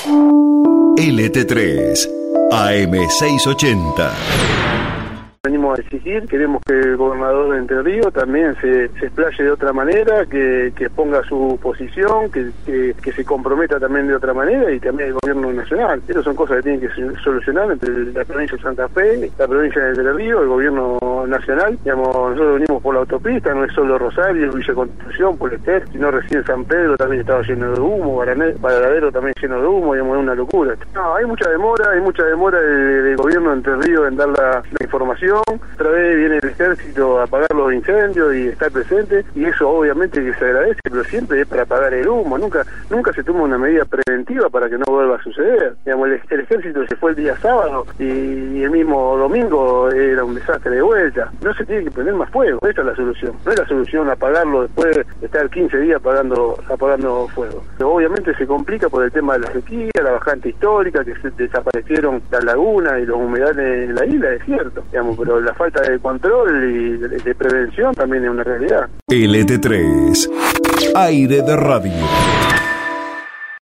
LT3 AM680. Venimos a exigir, queremos que el gobernador de Entre Ríos también se explaye de otra manera, que ponga su posición, que se comprometa también de otra manera, y también el gobierno nacional. Estas son cosas que tienen que solucionar entre la provincia de Santa Fe, la provincia de Entre Ríos, el gobierno nacional. Digamos, nosotros venimos por la autopista, no es solo Rosario, Villa Constitución, Polester, sino recién San Pedro también estaba lleno de humo, Varadero también lleno de humo, digamos, es una locura. No, hay mucha demora del gobierno de Entre Ríos en dar la información. Otra vez viene el ejército a apagar los incendios y estar presente, y eso obviamente que se agradece, pero siempre es para apagar el humo, nunca se toma una medida preventiva para que no vuelva a suceder. Digamos, el ejército se fue el día sábado y el mismo domingo era un desastre de vuelta. No se tiene que prender más fuego, esa es la solución. No es la solución apagarlo después de estar 15 días apagando fuego. Pero obviamente se complica por el tema de la sequía, la bajante histórica, que se desaparecieron las lagunas y los humedales en la isla, es cierto, digamos, pero la falta de control y de prevención también es una realidad. LT3 Aire de Radio.